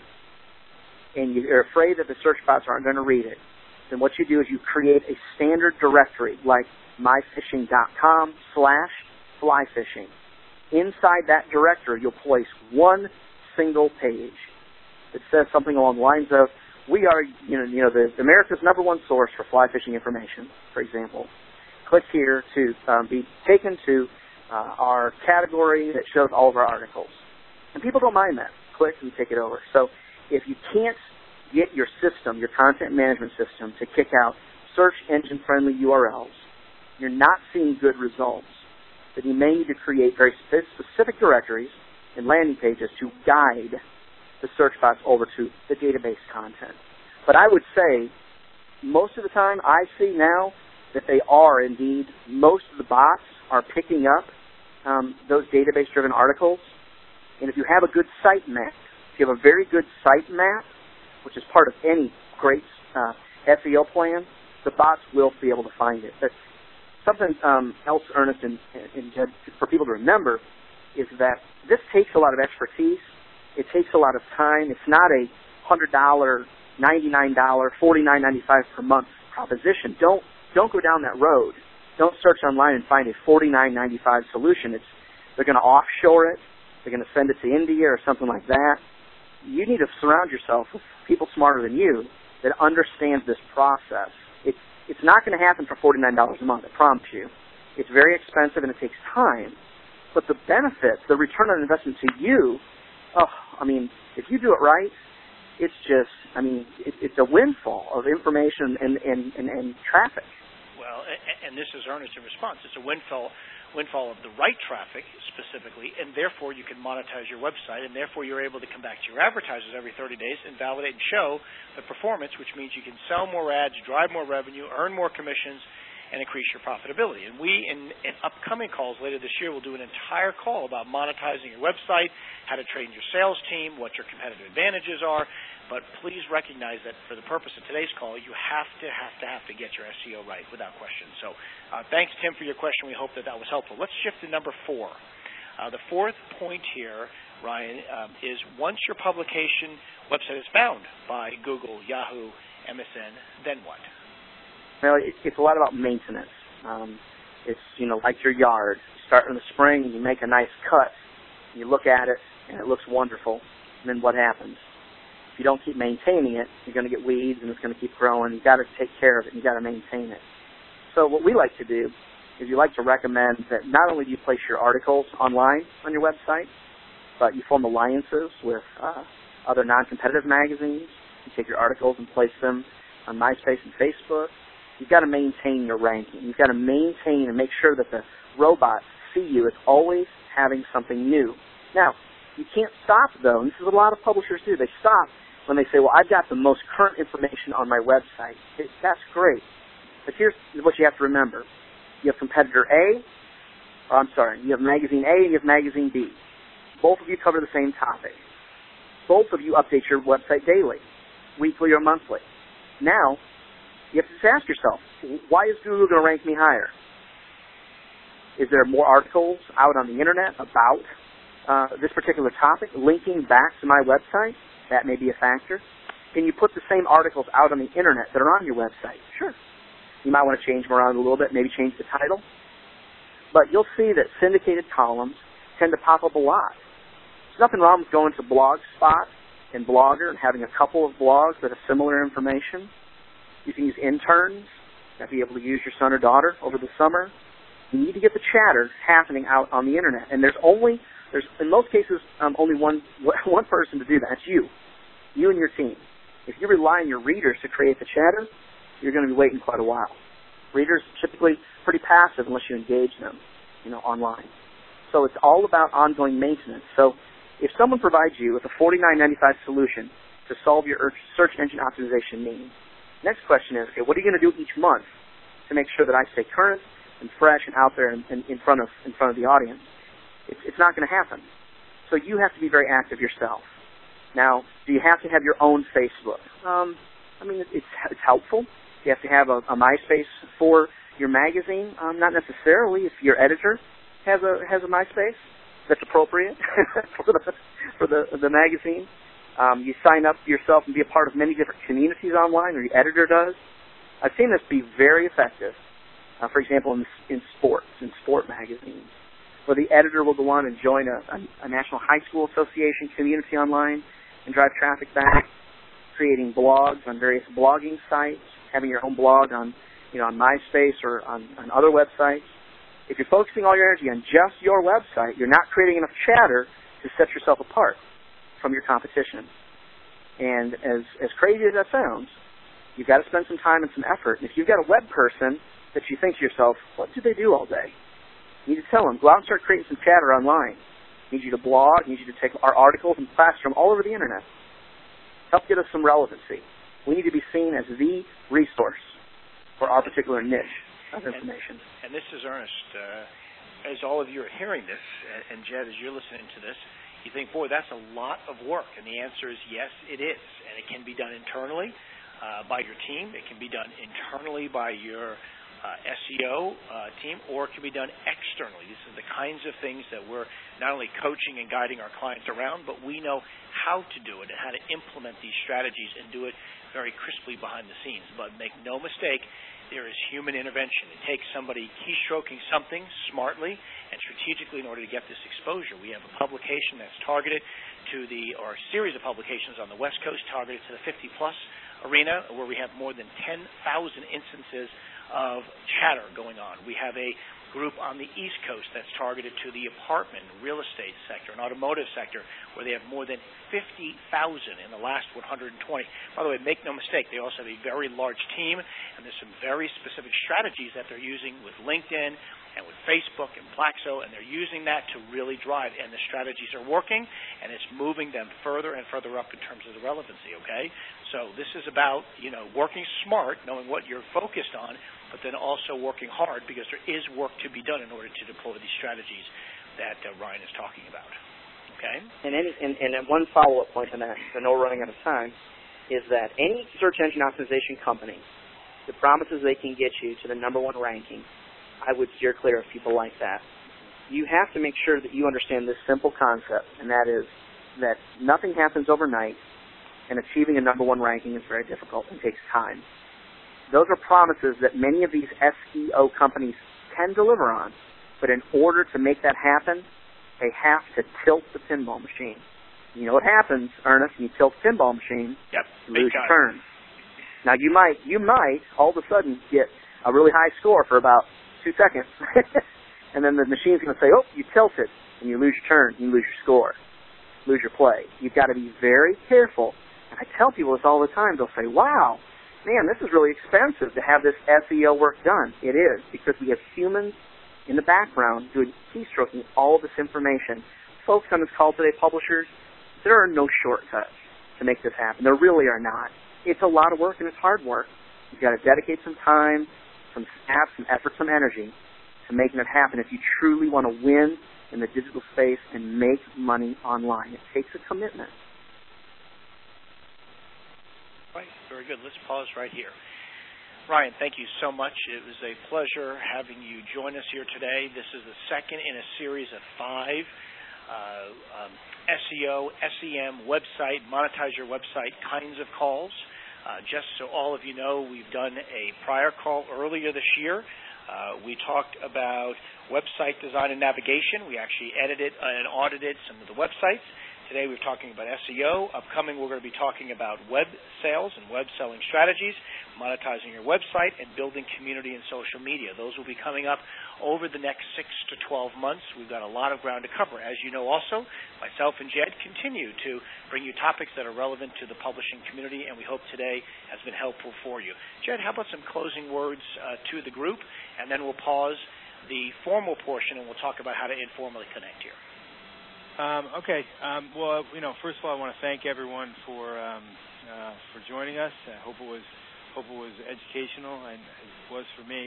and you're afraid that the search bots aren't going to read it, then what you do is you create a standard directory like myfishing.com slash fly fishing. Inside that directory, you'll place one single page that says something along the lines of, we are, you know, you know, the America's number one source for fly fishing information, for example. Click here to um, be taken to uh, our category that shows all of our articles. And people don't mind that. Click and take it over. So if you can't get your system, your content management system, to kick out search engine-friendly U R Ls, you're not seeing good results, then you may need to create very specific directories and landing pages to guide the search bots over to the database content. But I would say most of the time I see now that they are indeed, most of the bots are picking up um, those database-driven articles. And if you have a good site map, if you have a very good site map, which is part of any great uh, S E O plan, the bots will be able to find it. But something um, else, Ernest, and, and Jed, for people to remember, is that this takes a lot of expertise. It takes a lot of time. It's not a one hundred dollars, ninety-nine dollars, forty-nine ninety-five per month proposition. Don't don't go down that road. Don't search online and find a forty-nine ninety-five solution. It's they're going to offshore it. They're going to send it to India or something like that. You need to surround yourself with people smarter than you that understand this process. It's it's not going to happen for forty-nine dollars a month, I promise you. It's very expensive and it takes time. But the benefits, the return on investment to you, oh, I mean, if you do it right, it's just, I mean, it, it's a windfall of information and, and, and, and traffic. Well, and this is Ernest in response. It's a windfall windfall of the right traffic specifically, and therefore you can monetize your website, and therefore you're able to come back to your advertisers every thirty days and validate and show the performance, which means you can sell more ads, drive more revenue, earn more commissions, and increase your profitability. And we, in, in upcoming calls later this year, will do an entire call about monetizing your website, how to train your sales team, what your competitive advantages are. But please recognize that for the purpose of today's call, you have to, have to, have to get your S E O right without question. So uh, thanks, Tim, for your question. We hope that that was helpful. Let's shift to number four. Uh, the fourth point here, Ryan, um, is once your publication website is found by Google, Yahoo, M S N, then what? Well, it's a lot about maintenance. Um, it's, you know, like your yard. You start in the spring, and you make a nice cut. You look at it, and it looks wonderful. And then what happens? If you don't keep maintaining it, you're going to get weeds, and it's going to keep growing. You've got to take care of it, and you've got to maintain it. So what we like to do is we like to recommend that not only do you place your articles online on your website, but you form alliances with uh, other non-competitive magazines. You take your articles and place them on MySpace and Facebook. You've got to maintain your ranking. You've got to maintain and make sure that the robots see you as always having something new. Now, you can't stop, though, and this is what a lot of publishers do. They stop when they say, well, I've got the most current information on my website. It, that's great. But here's what you have to remember. You have competitor A, or I'm sorry, you have magazine A and you have magazine B. Both of you cover the same topic. Both of you update your website daily, weekly or monthly. Now, you have to just ask yourself, why is Google going to rank me higher? Is there more articles out on the Internet about uh, this particular topic, linking back to my website? That may be a factor. Can you put the same articles out on the Internet that are on your website? Sure. You might want to change them around a little bit, maybe change the title. But you'll see that syndicated columns tend to pop up a lot. There's nothing wrong with going to Blogspot and Blogger and having a couple of blogs that have similar information. You can use interns to be able to use your son or daughter over the summer. You need to get the chatter happening out on the Internet. And there's only, there's in most cases, um, only one one person to do that. It's you. You and your team. If you rely on your readers to create the chatter, you're going to be waiting quite a while. Readers are typically pretty passive unless you engage them, you know, online. So it's all about ongoing maintenance. So if someone provides you with a forty-nine ninety-five solution to solve your search engine optimization needs, next question is, okay, what are you going to do each month to make sure that I stay current, and fresh and out there and, and in front of in front of the audience. It's, it's not going to happen. So you have to be very active yourself. Now, do you have to have your own Facebook? Um, I mean, it's, it's helpful. You have to have a, a MySpace for your magazine. Um, not necessarily. If your editor has a has a MySpace that's appropriate for the for the the magazine, um, you sign up yourself and be a part of many different communities online, or your editor does. I've seen this be very effective. Uh, for example, in, in sports, in sport magazines, where the editor will go on and join a, a, a National High School Association community online and drive traffic back, creating blogs on various blogging sites, having your own blog on, you know, on MySpace or on, on other websites. If you're focusing all your energy on just your website, you're not creating enough chatter to set yourself apart from your competition. And as as crazy as that sounds, you've got to spend some time and some effort. And if you've got a web person that you think to yourself, what do they do all day? You need to tell them, go out and start creating some chatter online. I need you to blog. I need you to take our articles and plaster them all over the Internet. Help get us some relevancy. We need to be seen as the resource for our particular niche of information. And, and this is Ernest. Uh, as all of you are hearing this, and, and Jed, as you're listening to this, you think, boy, that's a lot of work. And the answer is yes, it is. And it can be done internally uh, by your team. It can be done internally by your Uh, S E O uh, team, or it can be done externally. These are the kinds of things that we're not only coaching and guiding our clients around, but we know how to do it and how to implement these strategies and do it very crisply behind the scenes. But make no mistake, there is human intervention. It takes somebody keystroking something smartly and strategically in order to get this exposure. We have a publication that's targeted to the, or a series of publications on the West Coast targeted to the fifty plus arena, where we have more than ten thousand instances of chatter going on. We have a group on the East Coast that's targeted to the apartment, real estate sector, and automotive sector, where they have more than fifty thousand in the last one hundred twenty. By the way, make no mistake, they also have a very large team, and there's some very specific strategies that they're using with LinkedIn and with Facebook and Plaxo, and they're using that to really drive, and the strategies are working, and it's moving them further and further up in terms of the relevancy, okay? So this is about, you know, working smart, knowing what you're focused on, but then also working hard, because there is work to be done in order to deploy these strategies that uh, Ryan is talking about, okay? And, any, and, and one follow-up point on that, I know we're running out of time, is that any search engine optimization company that promises they can get you to the number one ranking, I would steer clear of people like that. You have to make sure that you understand this simple concept, and that is that nothing happens overnight, and achieving a number one ranking is very difficult and takes time. Those are promises that many of these S E O companies can deliver on, but in order to make that happen, they have to tilt the pinball machine. You know what happens, Ernest, when you tilt the pinball machine, yep, you lose your turn. Now, you might, you might all of a sudden get a really high score for about two seconds, and then the machine's going to say, oh, you tilted, and you lose your turn, you lose your score, lose your play. You've got to be very careful. And I tell people this all the time. They'll say, wow, man, this is really expensive to have this S E O work done. It is, because we have humans in the background doing keystroking all of this information. Folks on this call today, publishers, there are no shortcuts to make this happen. There really are not. It's a lot of work, and it's hard work. You've got to dedicate some time, some staff, some effort, some energy to making it happen if you truly want to win in the digital space and make money online. It takes a commitment. Right. Very good. Let's pause right here. Ryan, thank you so much. It was a pleasure having you join us here today. This is the second in a series of five uh, um, S E O, S E M, website, monetize your website kinds of calls. Uh, just so all of you know, we've done a prior call earlier this year. Uh, we talked about website design and navigation. We actually edited and audited some of the websites. Today we're talking about S E O. Upcoming, we're going to be talking about web sales and web selling strategies, monetizing your website, and building community and social media. Those will be coming up over the next six to twelve months. We've got a lot of ground to cover. As you know also, myself and Jed continue to bring you topics that are relevant to the publishing community, and we hope today has been helpful for you. Jed, how about some closing words uh, to the group, and then we'll pause the formal portion and we'll talk about how to informally connect here. Um, okay. Um, well, you know, first of all, I want to thank everyone for um, uh, for joining us. I hope it was hope it was educational, and it was for me.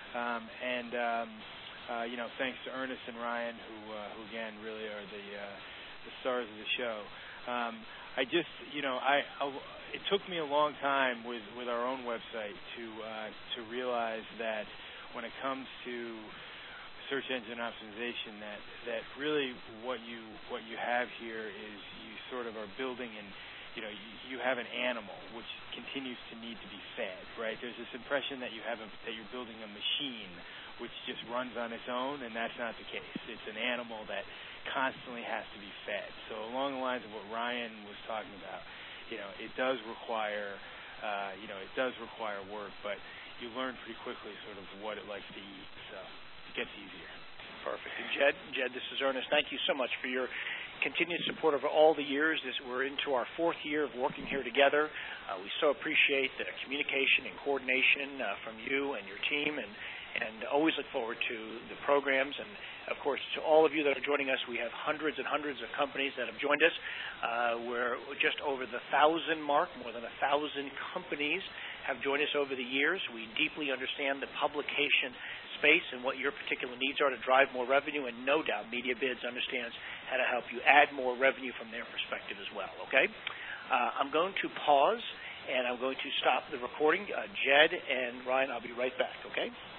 Um, and um, uh, you know, thanks to Ernest and Ryan, who, uh, who again really are the uh, the stars of the show. Um, I just, you know, I, I it took me a long time with, with our own website to uh, to realize that when it comes to search engine optimization, that that really what you what you have here is you sort of are building and you know you, you have an animal which continues to need to be fed, right? There's this impression that you have a, that you're building a machine which just runs on its own, and that's not the case. It's an animal that constantly has to be fed. So along the lines of what Ryan was talking about, you know, it does require, uh, you know, it does require work, but you learn pretty quickly sort of what it likes to eat. So it gets easier. Perfect. And Jed, Jed, this is Ernest. Thank you so much for your continued support over all the years. This, we're into our fourth year of working here together. Uh, we so appreciate the communication and coordination uh, from you and your team, and and always look forward to the programs. And, of course, to all of you that are joining us, we have hundreds and hundreds of companies that have joined us. Uh, we're just over the thousand mark. More than a thousand companies have joined us over the years. We deeply understand the publication space and what your particular needs are to drive more revenue, and no doubt MediaBids understands how to help you add more revenue from their perspective as well, okay? Uh, I'm going to pause, and I'm going to stop the recording. Uh, Jed and Ryan, I'll be right back, okay?